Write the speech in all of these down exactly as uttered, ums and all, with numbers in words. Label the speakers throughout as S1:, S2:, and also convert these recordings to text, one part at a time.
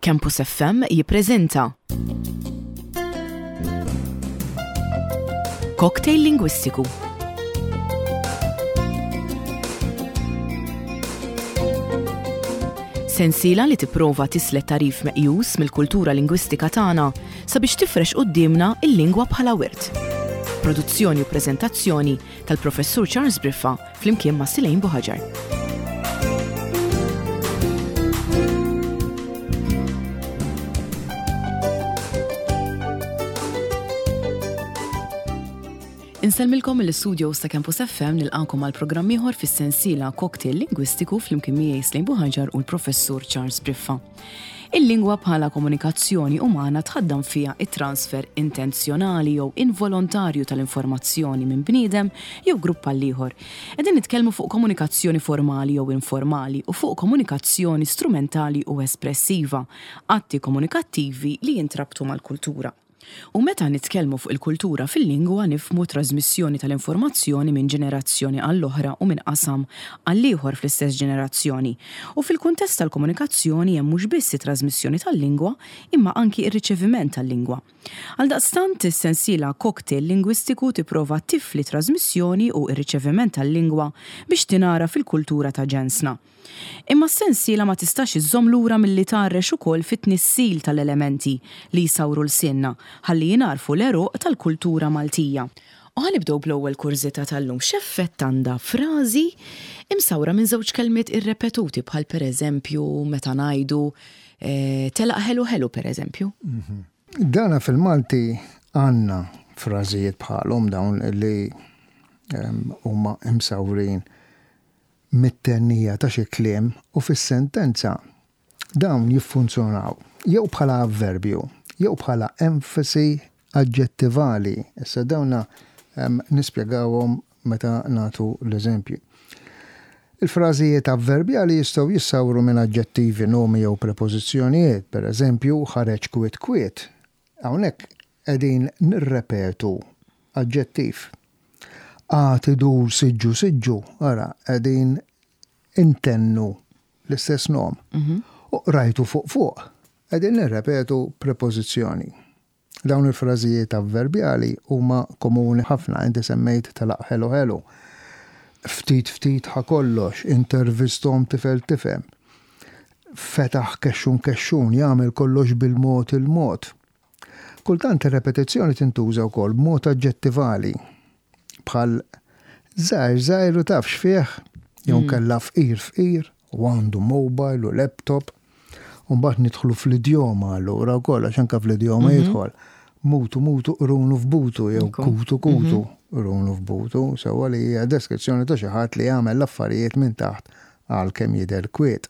S1: Campus F M jippreżenta Cocktail Lingwistiku. Sensiela li tipprova tislet tarif meqjus mill-kultura lingwistika tagħna sabiex tifrex qudiemna il-lingwa bħala wirt. Produzzjoni u preżentazzjoni tal-Professur Charles Briffa flimkien ma' Silejn Buħaġar. Inselmilkom mill-istudio sta Campus F M nilqakom għal programm ieħor fis-sensiela Cocktail Lingwistiku flimkien miegħi Silejn Buħaġar u l-Professur Charles Briffa. Il-lingwa bħala komunikazzjoni umana tħaddam fiha it-transfer intenzjonali jew involontarju tal-informazzjoni minn bniedem jew grupp għal ieħor. Qegħdin nitkellmu fuq komunikazzjoni formali jew informali u fuq komunikazzjoni strumentali u espressiva, atti komunikattivi li jintrabtu mal-kultura. U meta nitkellmu fuq il-kultura fil-lingwa nifhmu trasmissjoni tal-informazzjoni minn ġenerazzjoni għall-oħra u minn qasam għall-ieħor fl-istess ġenerazzjoni. U fil-kuntest tal-komunikazzjoni hemm mhux biss it-trasmissjoni tal-lingwa imma anki ir-riċeviment tal-lingwa. Għaldaqstant is-sensiela Cocktail Lingwistiku tipprova tifli trasmissjoni u r-riċeviment tal-lingwa biex tingħara fil-kultura ta' ġensna. Imma s-sensiela ma tistax iżżomm lura milli tarrex ukoll fit-tnissil tal-elementi li jsawru l-sinna ħalli jingħarfu l-eruq tal-kultura Maltija. U ħanibdew bl-ewwel kurżità tal-lum x'effett għandha frażi imsawra minn żewġ kelmiet irrepetuti bħal pereżempju meta ngħidu eh, telaq ħelu ħelu pereżempju.
S2: Mm-hmm. Dana fil-Malti għandna frażijiet bħalhom dawn li huma um, imsawrin mit-tennija ta' xi kliem u fis-sentenza dawn jiffunzjonaw jew bħala avverbju, jew bħala enfasi aġġettivali. Issa dawna um, nispjegawhom meta nagħtu l-eżempju. Il-frażijiet avverbjali jistgħu jissawru minn aġġettivi, nomi jew prepożizzjonijiet, pereżempju ħareġ kwiet kwiet. Hawnhekk qegħdin nirrepetu aġġettiv. Għati dur siġġu siġġu, ara, qegħdin intennu l-istess nom. Mm-hmm. U rajtu fuq fuq, qegħdin nirrepetu prepożizzjoni. Dawn il-frażijiet avverbjali huma komuni ħafna, inti semmejt telaq ħelu ħelu. Ftit ftit ħa kollox, intervistom tifel tifhem. Fetaħ kexxun kexxun, jagħmel kollox bil-mod il-mod. Kultant ir-repetizzjoni tintuża wkoll b'mod aġġettivali. Bħal żgħir żgħir u taf x'fih, jew kellha fqir fqir, u għandu mobile u laptop, u mbagħad nidħlu fl-idjoma allura wkoll għax anke fl-idjoma jidħol. Mutu mutu runu f'butu jew kutu kutu runu f'butu, sewwa li hija deskrizzjoni ta' xi ħadd li jagħmel l-affarijiet minn taħt għalkemm jidher kwiet.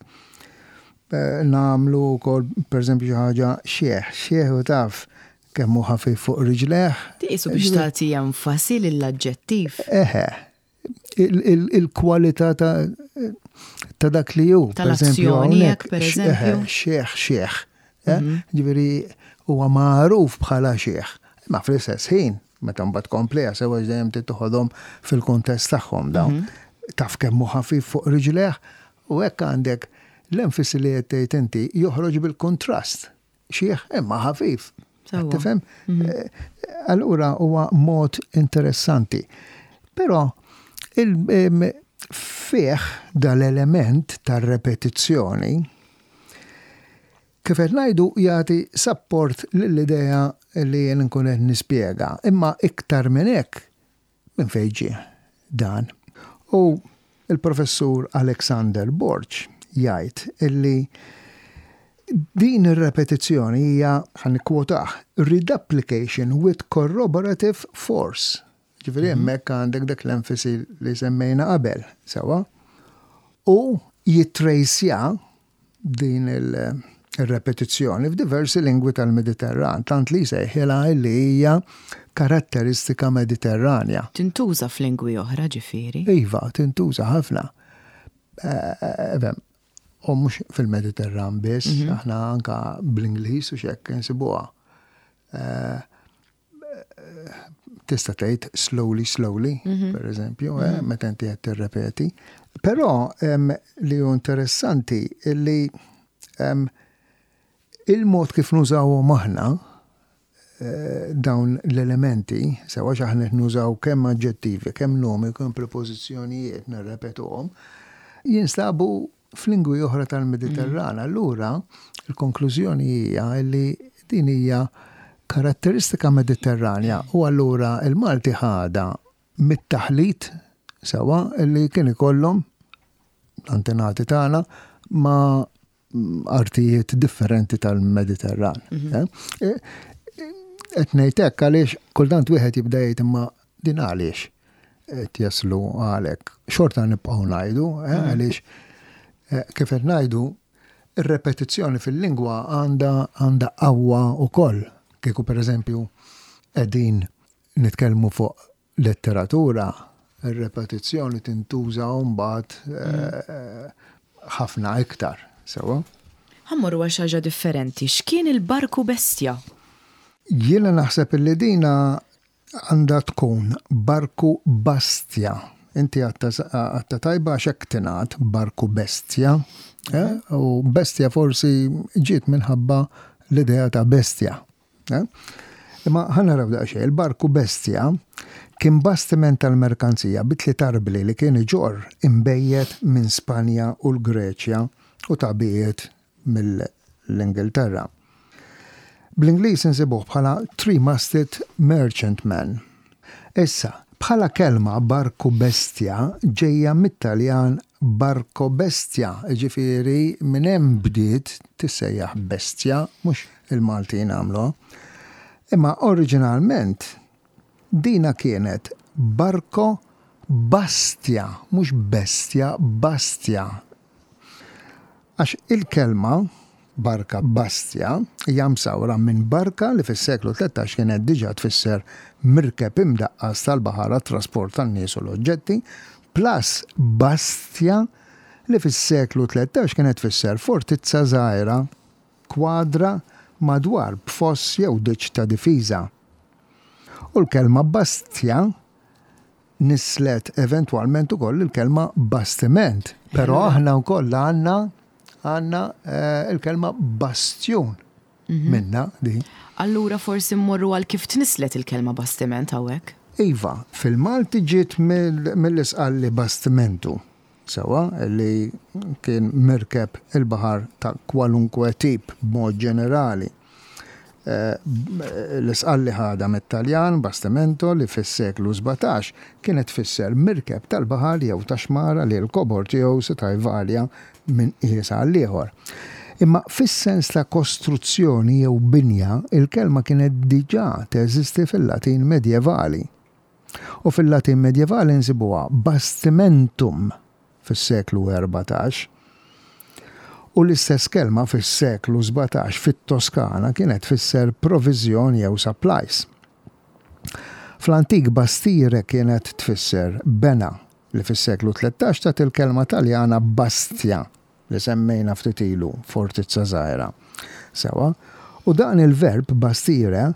S2: Nagħmlu wkoll pereżempju xi ħaġa xieħ, xieħ u taf kemm hu ħafif fuq riġleħ.
S1: Tiqisu biex tagħti enfasi lill-aġġettiv.
S2: Eħe, il-kwalità ta' dak li hu.
S1: Tal-azzjoni hekk pereżempju.
S2: Xieħ, xieħ. Ġifieri huwa magħruf bħala xieħ. Ma fl-istess ħin, meta mbagħad kompleha sewwa dejjem titħodhom fil-kuntest tagħhom dawn. Taf kemm hu ħafif fuq riġleħ u hekk għandek l-enfasi li qed tgħid inti joħroġ bil-kontrast. Xieħ imma ħafif. Tifhem? Allura huwa mod interessanti. Però il-fih dal-element tar-repetizzjoni kif qed ngħidu jagħti support lill-idea li jien nkun qed nispjega, imma iktar minn hekk minn fejn ġie dan. U il-professur Alexander Borch jgħid illi din ir-repetizzjoni hija ħankwotah reduplication with corroborative force. Ġifieri hemmhekk għandek dak l-enfasi li semmejna qabel, sewa. U jittrejsja din il-repetizzjoni f'diversi lingwi tal-Mediterran, tant li sejħilha li hija karatteristika mediterranja.
S1: Tintuża f'lingwi oħra ġifieri?
S2: Iva, tintuża ħafna. U mhux fil-Mediterran biss, mm-hmm. aħna anka bl-Ingliż u x'hekk insibuha. Uh, tista' tgħid slowly slowly, mm-hmm. pereżempju, mm-hmm. eh, meta inti qed tirrepeti. Però um, li hu interessanti illi um, il-mod kif nużawhom aħna dawn l-elementi, sewa xaħna nużaw kemm aġġettivi, kemm nomi, kemm prepożizzjonijiet nirrepetuhom, jinstabu f'lingwi oħra tal-Mediterran. Allura, il-konklużjoni hija li din hija karatteristika mediterranja u allura il-Malti ħada mit-taħlit sewa li kien ikollhom antenati tagħna ma' artijiet differenti tal-Mediterran. Qed ngħidlek għaliex kultant wieħed jibda jgħid imma din għaliex qed jaslu għalhekk. Xorta nibqgħu ngħidu għaliex kif qed ngħidu ir-repetizzjoni fil-lingwa għandha għandha qawwa wkoll. Kieku pereżempju qegħdin nitkellmu fuq letteratura, ir-repetizzjoni tintuża mbagħad ħafna iktar. Sewa?
S1: Ħammorru għal xi ħaġa differenti. X'kien il-barku bestja?
S2: Jiena naħseb li dina għandha tkun barku bastja. Inti għatta tajba xek tingħad barku bestja. U bestja forsi ġiet minħabba l-idea ta' bestja. Imma ħana raw daqsxejn, il-barku bestja kien bastiment tal-merkanzija bitli tarbli li kien iġor imbejjed minn Spanja u l-Greċja u tabijiet mill-Ingilterra. Bl-Ingliż insibuh bħala three-masted merchantman. Issa, bħala kelma barku bestja ġejja mit-Taljan barko bestja, ġifieri minn hemm bdiet tissejjaħ bestja, mhux il-Maltin għamlu. Imma oriġinalment dina kienet barko bastja, mhux bestja, bastja. Għax il-kelma barka bastja hija msawra minn barka li fis-seklu tlettax kienet diġà tfisser mirkeb imdaqqas tal-baħar trasport tan-nies u l-oġġetti, plus bastja li fis-seklu tlettax kienet tfisser fortizza żgħira kwadra madwar b'foss jew diċ ta' difiża. U l-kelma bastja nislet eventwalment ukoll il-kelma bastiment, però aħna wkoll għandna għandna il-kelma bastjon minna di.
S1: Allura forsi mmorru għal kif tnislet il-kelma bastiment hawnhekk?
S2: Iva, fil-Malti ġiet mill-isqalli bastimentu. Sewa, li kien mirkeb il-baħar ta' kwalunkwe tip b'mod ġenerali. L-isqalli ħada mit-Taljan bastimento li fis-seklu sebgħatax kienet tfisser mirkeb tal-baħar jew ta' xmara li l-kobor tiegħu seta' jvarja minn qiesa għal ieħor. Imma fis-sens ta' kostruzzjoni jew binja, il-kelma kienet diġà teżisti fil-Latin medjevali. U fil-Latin medjevali nsibuha bastimentum fis-seklu erbatax. U l-istess kelma fis-seklu sebgħatax fit-Toskana kienet tfisser proviżjoni jew supplies. Fl-antik Bastire kienet tfisser bena li fis-seklu tlettax tat il-kelma Taljana bastja li semmejna ftit ilu fortizza żgħira. Sewa, u dan il-verb bastire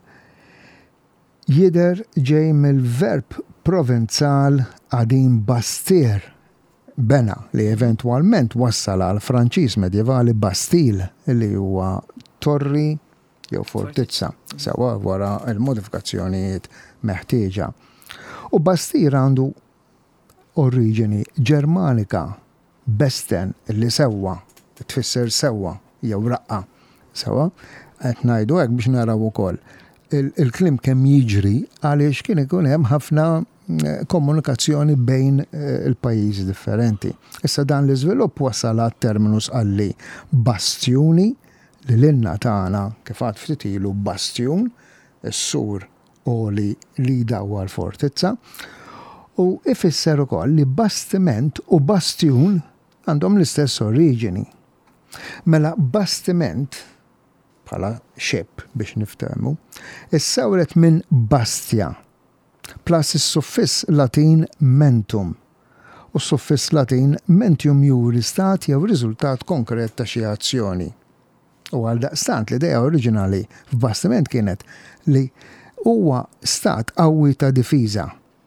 S2: jidher ġej mill-verb provenzal qadim bastir bena li eventwalment wassal għal Franċiż medjevali Bastil li huwa torri jew fortizza sewa wara l-modifikazzjonijiet meħtieġa. U Bastir għandu oriġini Ġermanika besten li sewwa, tfisser sewwa jew raqqa. Sewa, qed ngħidu hekk biex naraw ukoll il-klim kemm jiġri għaliex kien ikun hemm ħafna komunikazzjoni bejn il-pajjiżi differenti. Issa dan l-iżvilupp wasal għat-terminus għalli bastjuni li l-inna tagħna kif għad ftit ilu bastjun, is-sur oli li dawwa l-fortizza, u ifisser ukoll li bastiment u bastjun għandhom l-istess oriġini. Mela bastiment bħala xeb biex niftehmu, issawret minn bastja plus is-suffiss Latin mentum. U s-suffiss Latin mentium juri stat jew riżultat konkret ta' xi azzjoni. U għal daqstant l-idea oriġinali f'bastiment kienet li huwa stat qawwi ta' difiża.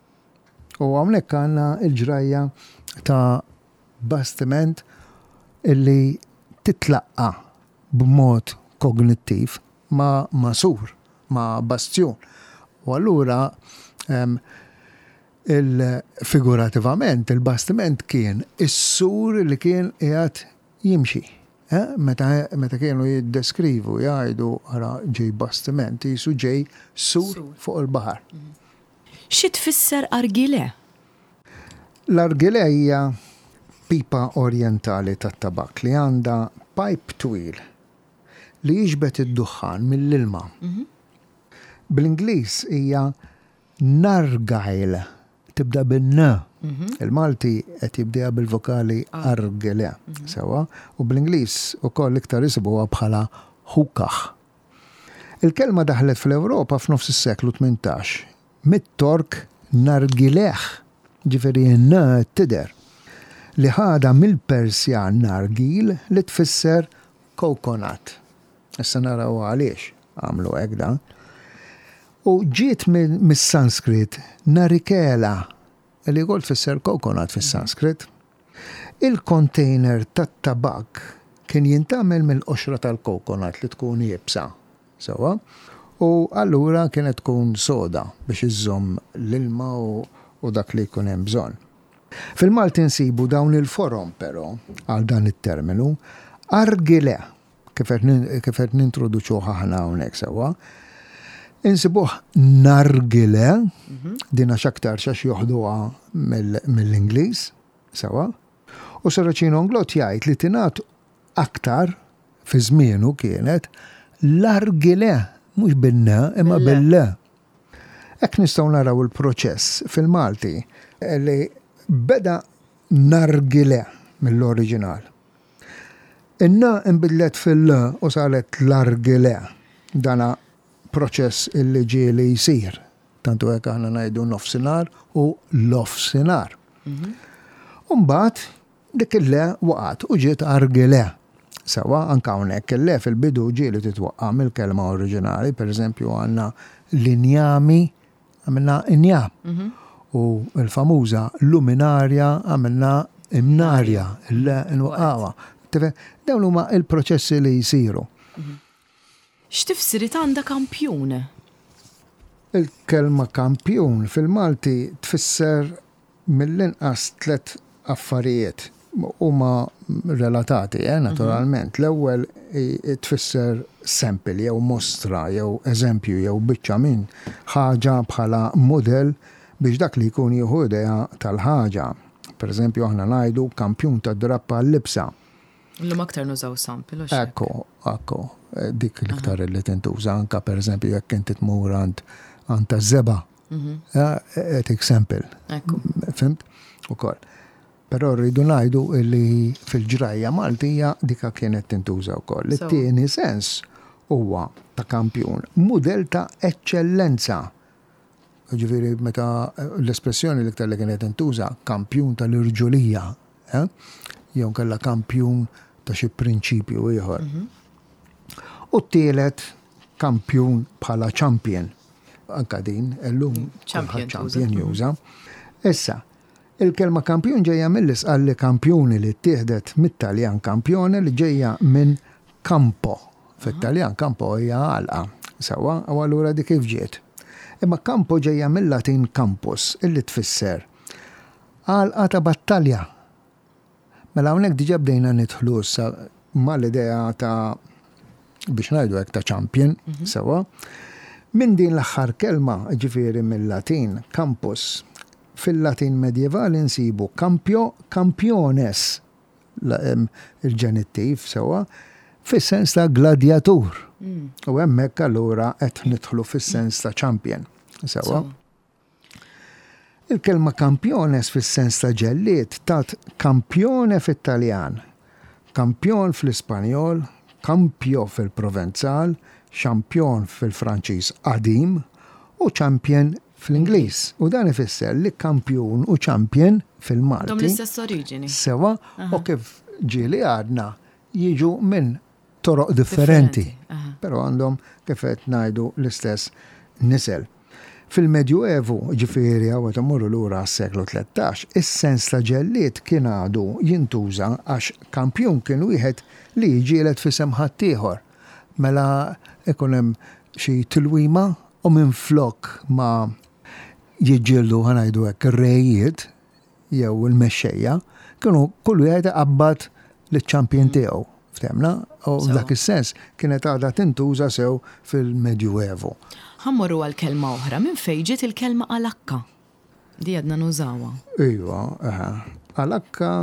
S2: U hawnhekk għandna l-ġrajja ta' bastiment illi titlaqqa b'mod kognittiv ma' ma' sur, ma' bastjon. U allura um, il-figurativament, il-bastiment kien is-sur li kien qiegħed jimxi. Eh? Meta, meta kienu jiddeskrivu, jgħidu għara ġej bastiment, jisu ġej sur fuq il-bahar.
S1: Xi tfisser argile?
S2: L-argile hija pipa orientali tat-tabak li għandha pipe twil li jiġbed id-duħħan mill-ilma. Bl-Ingliż hija nargile, tibda bin-n. Il-Malti qed jibdeha bil-vokali argile, sewa, u bl-Ingliż ukoll iktar isibuha bħala hookah. Il-kelma daħlet fl-Ewropa f'nofs is-seklu tmintax mit-Tork nargileh, ġifieri n tider, li ħada mill-Persjan nargil li tfisser coconut. Issa naraw għaliex għamlu hekk dan. U ġiet mis-Sanskrit narikela, li jgħol tfisser coconut fis-Sanskrit. Il-container tat-tabak kien jintamel mill-qoxra tal-coconut li tkun jibsa. Sewa? U allura kienet tkun soda biex iżżomm l-ilma u, u dak li jkun hemm bżonn. Fil-Malti nsibu dawn il-forom però għal dan it-terminu argile, kif qed nintroduċuh aħna hawnhekk sewa. Insibuh nargile, dina xaktar xax joħduha mill-Ingliż, sewa. U Saracino Anglot jgħid li tingħat aktar fi żmienu kienet l-argile, mhux bin-n imma bil-le. Hekk nistgħu naraw il-proċess fil-Malti li beda nargile mill-oriġinal. In-n inbidlet fil-l u saret l-argile. Dana proċess illi ġieli jisir. Tantu hekk aħna ngħidu nofsinhar u l-ofsinhar. Umbagħad dik il-le waqgħet u ġiet argile. Sewa anke hawnhekk il-le fil-bidu ġieli titwaqqa mill-kelma oriġinali, pereżempju għandna l-injami għamilna injam. U l-famuża luminarja għamilna imnarja, il-le nwaqqawa. Dawn huma il-proċessi li jsiru.
S1: X'tifsirit għandha kampjun?
S2: Il-kelma kampjun fil-Malti tfisser mill-inqas tlet affarijiet huma relatati, eh, naturalment. L-ewwel tfisser sample jew mostra jew eżempju jew biċċa minn ħaġa bħala model biex dak li jkun jieħu idea tal-ħaġa. Pereżempju aħna ngħidu kampjun tad-drappa l-libsa.
S1: Illum aktar nużaw sample.
S2: Ekku, ekku. Dik l-iktar li tintuża anka pereżempju jekk inti tmur għand ta' żeba. Qed example. Fimt? Ukoll. Però rridu ngħidu li fil-ġrajja Maltija dika kienet tintuża wkoll. It-tieni sens huwa ta' kampjun, mudell ta' eċċellenza. Ġifieri meta l-espressjoni l-iktar li kienet tintuża kampjun tal-irġulija, jew kellha kampjun ta' xi prinċipju ieħor. U t-tielet kampjun bħala champion. Anka din, illum champion juża. Issa, il-kelma kampjun ġejja mill-isqalli kampjuni li ttieħdet mit-Taljan kampjone li ġejja minn campo. Fit-Taljan campo hija għalqa. Sewa, u allura dik kif ġiet. Imma campo ġejja mill-Latin campus, illi tfisser għalqa ta' battalja. Mela hawnhekk diġà bdejna nidħlu mal-idea ta' biex ngħidu hekk ta' champion, sewa. Min din l-aħħar kelma ġifieri mill-Latin campus, fil-Latin medjevali nsibu campio, campiones, il-ġenittiv sewa, fis-sens ta' gladjatur. U hemmhekk allura qed nidħlu fis-sens ta' champion, sewa. Il-kelma campiones fis-sens ta' ġellied tat kampione fit-Taljan, kampjon fl-Ispanjol, kampjo fil-Provenzal, xampjon fil-Franċiż qadim u champion fl-Ingliż. U dan ifisser li kampjun u champion fil-Malti.
S1: Dom l-istess oriġini.
S2: Sewa, u kif ġieli għadna jiġu minn toroq differenti. Però għandhom kif qed ngħidu l-istess nisel. Fil-Medjuevu ġifieri għawet amorru lura għas-seklu tlettax, is-sens ta' ġellied kien għadu jintuża għax kampjun kien wieħed li jġielet fi semħat ieħor. mela ikun hemm xi tilwima u minn flok ma jiġġieldu ħanajdu hekk ir-rejiet jew il-mexxejja kienu kull wieħed iqabbad liċ-champion tiegħu, ftemna? U f'dak is-sens kienet għadha tintuża sew fil-Medjuevu.
S1: Ħammorru għal-kelma oħra, minn fejn ġiet il-kelma alakka? Di għadna nużawha.
S2: Iva, alakka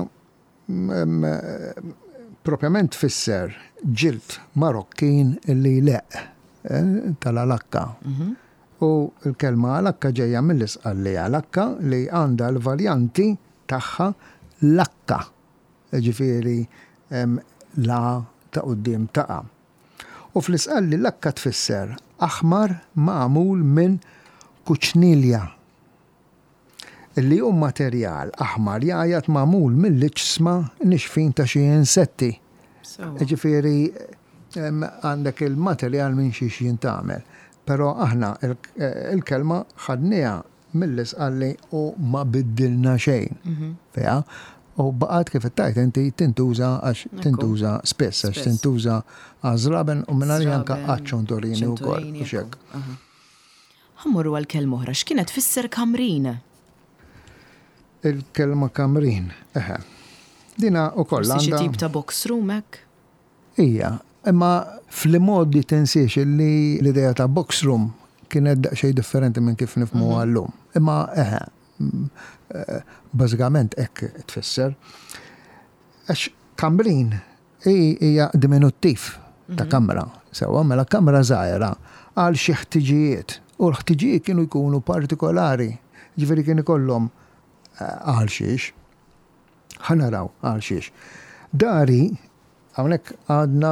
S2: propjament fisser ġilt Marokkin li leq tal-alakka. U l-kelma alakka ġejja mill-isqalli alakka li għandha l-varjanti tagħha lakka. Ġifieri la ta' quddiem taqa'. U fl-isqalli lakka tfisser aħmar magħmul minn kuċnilja. Illi hu materjal aħmar jaqjat magħmul mill-ġisma nixfin ta' xi insetti. Ġifieri għandek il-materjal minn xi jintagħmel. Però aħna il-kelma ħadniha mill-isqalli u ma biddilna xejn. Fiha u baqgħet kif ittajt inti tintuża għax tintuża spess għax tintuża għażraben u minn għalli anke għaċ-ċontorini wkoll biex hekk.
S1: Ħammorru għall-kelma oħra x'kienet tfisser kamrin?
S2: Il-kelma kamrin, eħe. Dina u koll
S1: għandha. Xi tip ta' box room hekk?
S2: Ija, imma fl-modi tinsiex li l-idea ta' box room kienet daqsxejn differenti minn kif nifhmu għallum. Imma eħe, bażikament hekk tfisser. Għax kamrin hija diminuttiv ta' kamra. Sewwa mela kamra żgħira għal xi ħtiġijiet u l-ħtiġijiet kienu jkunu partikolari. Ġifieri kien ikollhom għal xiex, ħanaraw għal xiex. Dari, għawnek għadna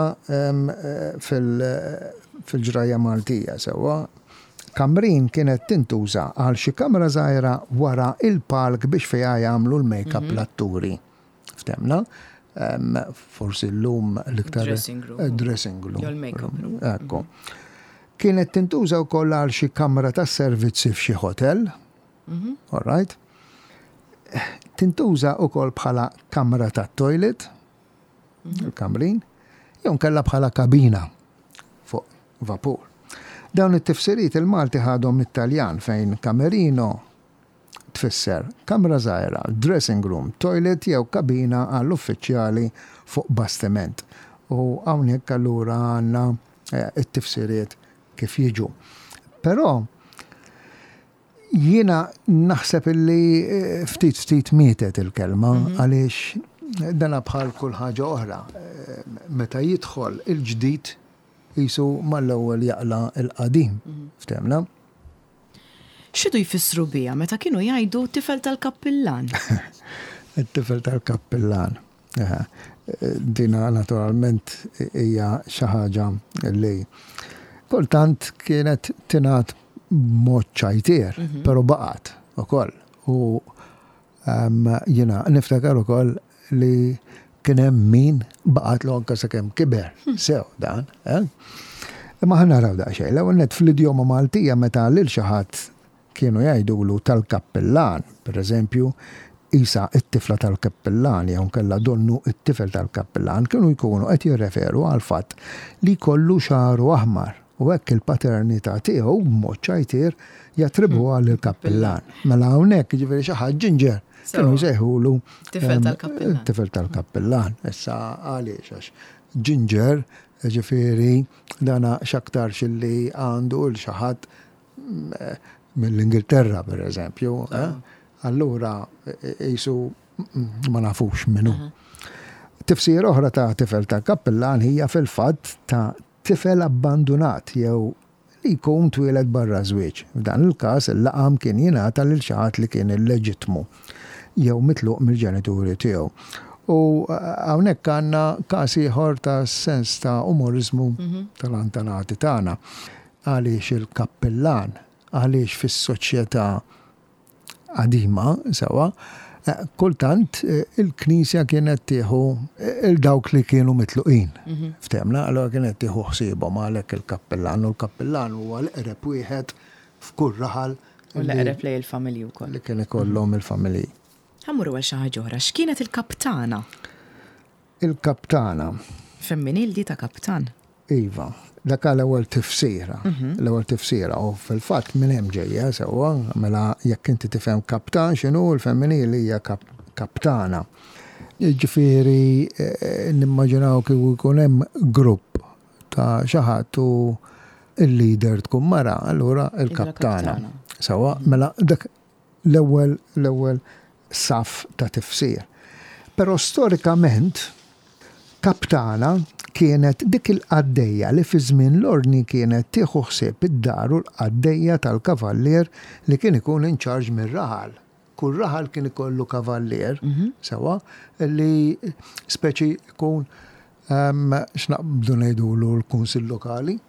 S2: fil-ġraja Maltija, sewa, kamrin kienet tintuża għal xi kamra żgħira wara il-palk biex fejha jagħmlu l-make-up l-atturi. Ftemna? Forsi l-lum l-iktar dressing room. Ekku. Kienet tintuża wkoll għal xi kamra ta' servizzi f'xi hotel. All right? Tintuża wkoll bħala kamra ta' toilet, il-kamrin, jew kella bħala kabina fuq vapur. Dawn it-tifsiriet il-Malti ħadhom mit-Taljan fejn kamerino tfisser kamra żgħira, dressing room, toilet jew kabina għall-uffiċjali fuq bastiment. U hawnhekk allura għandna it-tifsiriet kif jiġu. Però jiena naħseb illi ftit ftit mietet il-kelma għaliex dana bħal kull ħaġa oħra. Meta jidħol il-ġdid jisu mal-ewwel jaqla il-qadim. Ftemna?
S1: X'idu jfissru biha meta kienu jgħidu tifel tal-kappillan?
S2: Il-tifel tal-kappillan. Dina naturalment hija xi ħaġa li kultant kienet tingħat mod ċajtier, pero baqat ukoll. U jiena niftakar ukoll li kien hemm min baqat l anke sakemm kiber. Sew dan, imma ħa naraw daqsxejn. L-ewwel nett fl-idjoma Maltija meta lil xi ħadd kienu jgħidulu tal-kappillan, pereżempju, isa it-tifla tal-kappillan jew kellha donnu it-tifel tal-kappillan kienu jkunu qed jirreferu għal fatt li kollu xaru aħmar. U hekk il-paternità tiegħu b'mod ċajtier jatribu għal il-kappillan. Mela hawnhekk jiġifieri xi ħadd ġinġer kienu jsejħulu tifel tal-kappillan. Issa għaliex għax ġinġer jiġifieri dana x'aktar xilli għandu l xi ħadd mill-Ingilterra pereżempju. Allura qisu ma nafux minnu. Tifsir oħra ta' tifel tal-kappillan hija fil-fatt ta' tifel abbandonat jew li jkun twieled barra żwieġ. F'dan il-każ il-laqam kien jingħata lil xi ħadd li kien illeġittmu jew mitluq mill-ġenituri tiegħu. U hawnhekk għandna każ ieħor ta' sens ta' umorizmu tal-antenati tagħna. Għaliex il-kappillan, għaliex fis-soċjetà qadima sewwa, kultant il-Knisja kienet tieħu il-dawk li kienu mitluqin. Ftemna, allora kienet tieħu ħsiebhom għalhekk il-kappillan u l-kappillan huwa l-qreb wieħed f'kull raħal.
S1: U l-qreb lej il-familji wkoll.
S2: Li kien ikollhom il-familji.
S1: Ħammuru għal xi ħaġa oħra, x'kienet il-kaptana?
S2: Il-kaptana.
S1: Femminil di ta' kaptan.
S2: Iva, dak l-ewwel tifsira, l-ewwel tifsira u fil-fatt minn hemm ġejja sewwa, mela jekk inti tifhem kaptan x'inhu l-femminili hija kaptana. Ġifieri nimmaġinaw kieku jkun hemm grupp ta' xi ħadd u il-leader tkun mara, allura il-kaptana. Sewwa, mela dak l-ewwel l-ewwel saf ta' tifsir. Però storikament kaptana kienet dik il-qaddejja li fi żmien l-ordni kienet tieħu ħsieb id-dar u l-qaddejja tal-kavallier li kien ikun in charge mir-raħal. Kull raħal kien ikollu kavallier, sewa, li speċi jkun x'naqbdu ngħidulu l-kunsill lokali,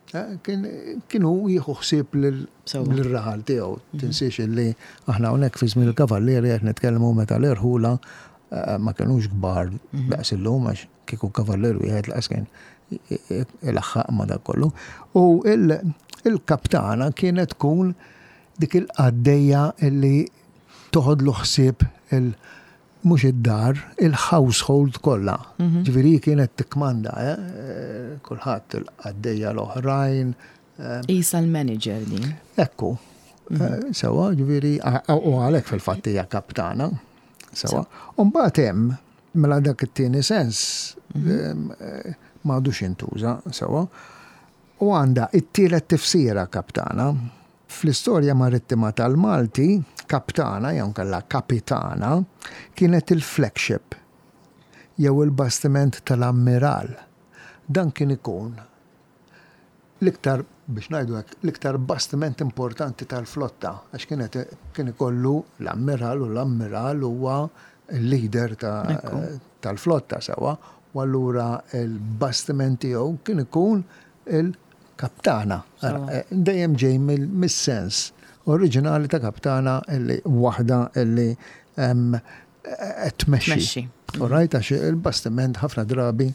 S2: kienu jieħu ħsieb lill-raħal tiegħu. Tinsiex li aħna hawnhekk fi żmien il-kavallier qed nitkellmu meta l-irħula ma kienux kbar daqs illum għax kieku kavalleru wieħed laqas kien il-aħħaq ma dak kollu. U il-kaptana kienet tkun dik il-qaddejja li toħodlu ħsieb il- mhux id-dar, il-household kollha. Ġifieri kienet tikmanda, kulħadd il-qaddejja l-oħrajn.
S1: Isa l-manager din.
S2: Ekku. Sewa, ġifieri u għalhekk fil-fatt hija kaptana. Sewa. U mbagħad hemm mela dak it-tieni sens m'għadux intuża, sewa. U għandha it-tielet tifsira kaptana. Fl-istorja marittima tal-Malti, kaptana, jew kellha kapitana, kienet il-flagship jew il-bastiment tal-ammiral. Dan kien ikun l-iktar biex ngħidu hekk l-iktar bastiment importanti tal-flotta għax kienet kien ikollu l-ammiral u l-ammiral huwa l-leader tal-flotta sewa u allura l-bastiment tiegħu kien ikun il-kaptana. Dejjem ġej mis-sens oriġinali ta' kaptana illi waħda illi qed tmexxi. Orajt għax il-bastiment ħafna drabi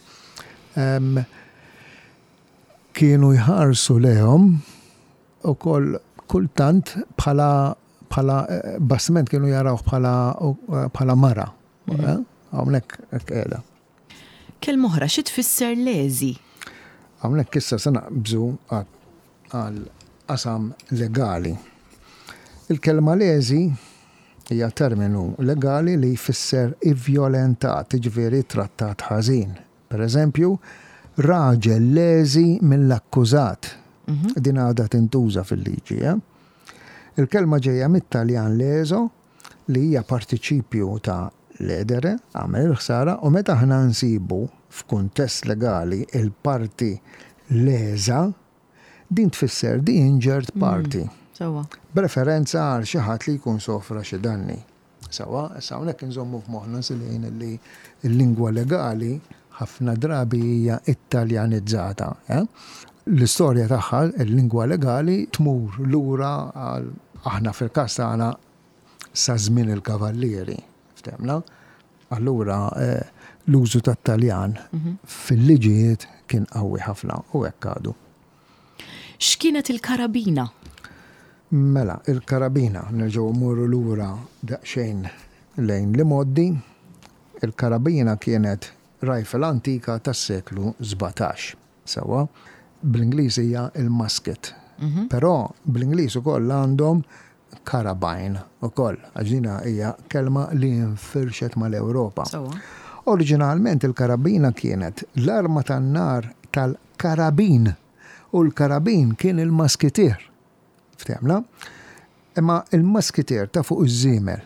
S2: kienu jħarsu lehom u koll kultant bħala bħala bastiment kienu jaraw bħala bħala mara. Hawnhekk hekk qiegħda.
S1: Kelm oħra xi tfisser leżi?
S2: Hawnhekk issa se naqbżu għal qasam legali. Il-kelma leżi hija terminu legali li jfisser ivvjolentat, jiġifieri trattat ħażin. Pereżempju, raġel leżi mill-akkużat. Din għadha tintuża fil-liġi. Il-kelma ġejja mit-Taljan leżo li hija partiċipju ta' ledere, għamel il-ħsara, u meta aħna nsibu f'kuntest legali il-parti leża, din tfisser the injured party. B'referenza għal xi ħadd li jkun sofra xi danni. Sawa, issa hawnhekk inżommu f'moħħna silejn li l-lingwa legali ħafna drabi hija ittaljanizzata. L-istorja tagħha il-lingwa legali tmur lura għal aħna fil-każ tagħna sa żmien il-kavallieri. Ftemna? Allura l-użu tat-Taljan fil-liġijiet kien qawwi ħafna u hekk għadu.
S1: X'kienet il-karabina?
S2: Mela, il-karabina nerġgħu mmorru lura daqsxejn lejn li moddi. Il-karabina kienet rifle antika tas-seklu sebgħtax. Sewa, bl-Ingliż hija il-musket. Però bl-Ingliż ukoll għandhom karabine ukoll. Għaġina hija kelma li infirxet mal-Ewropa. Oriġinalment il-karabina kienet l-arma tan-nar tal-karabin u l-karabin kien il-masketier. Ftemna? Imma il-masketier ta' fuq iż-żiemel.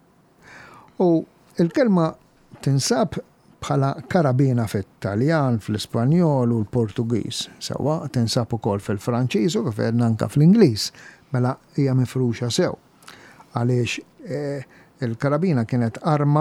S2: U il-kelma tinsab bħala karabina fit-Taljan, fl-Ispanjol u l-Portugiż. Sewa tinsab ukoll fil-Franċiż u kif għedna anke fl-Ingliż. Mela hija mifruxa sew. Għaliex il-karabina kienet arma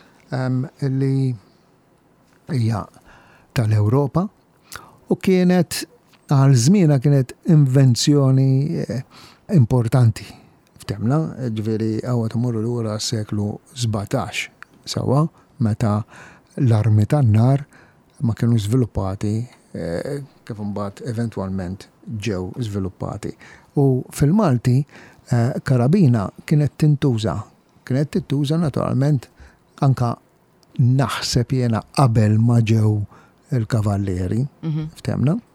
S2: li hija tal-Ewropa u kienet għal żmiena kienet invenzjoni importanti. Ftemna, ġifieri għawa tmorru lura s-seklu sebgħtax. Sewa meta l-armi tan-nar ma kienu żviluppati kif imbagħad eventwalment ġew żviluppati. U fil-Malti karabina kienet tintuża, kienet tintuża naturalment anka naħseb jiena qabel ma ġew il-kavallieri, ftemna?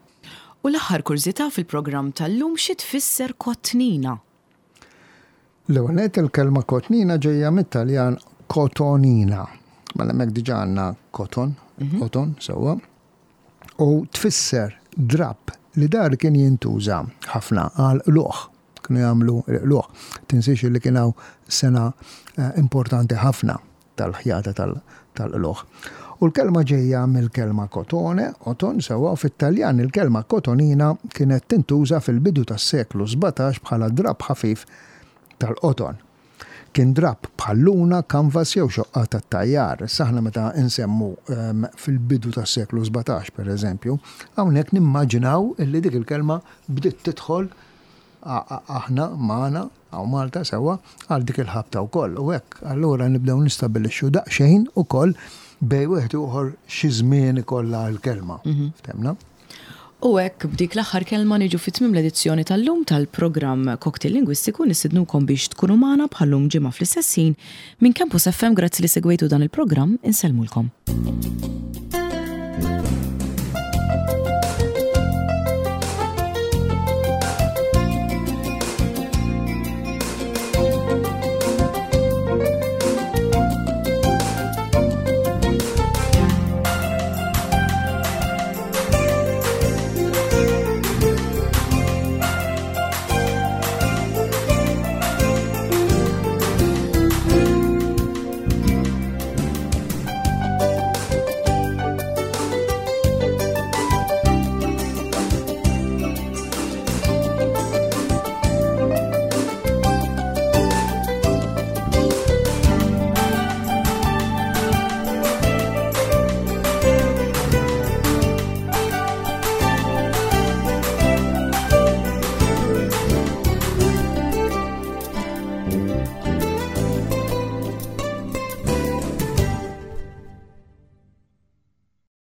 S1: U l-aħħar kurzita fil-programm tal-lum xi tfisser kotnina?
S2: L-ewwel il-kelma kotnina ġejja mit-Taljan kotonina. Mela hemmhekk diġà għandna koton, koton sewwa. U tfisser drab li dar kien jintuża ħafna għal luħ. Kienu jagħmlu luħ. Tinsiex li kien hawn sena importanti ħafna tal-ħjata tal-luħ. U l-kelma ġejja mill-kelma kotone, oton sewwa fit-Taljan il-kelma kotonina kienet tintuża fil-bidu tas-seklu sebgħatax bħala drab ħafif tal-qoton. Kien drab bħalluna, kanvas jew xoqqa tat-tajjar. Saħna meta insemmu um, fil-bidu tas-seklu sebgħatax pereżempju, hawnhekk nimmaġinaw illi dik il-kelma bdiet tidħol aħna magħna għaw Malta sewwa għal dik il-ħabta wkoll. U hekk allura nibdew nistabbilixxu daqsxejn ukoll bej wieħed ieħor xi żmien ikollha l-kelma. Ftemna?
S1: U hekk b'dik l-aħħar kelma niġu fit-tmiem l-edizzjoni tal-lum tal-programm Cocktail Lingwistiku nistidnukom biex tkunu magħna bħallum ġimgħa fl-istess ħin minn Campus F M. Grazzi li segwejtu dan il-programm, insellmulkom.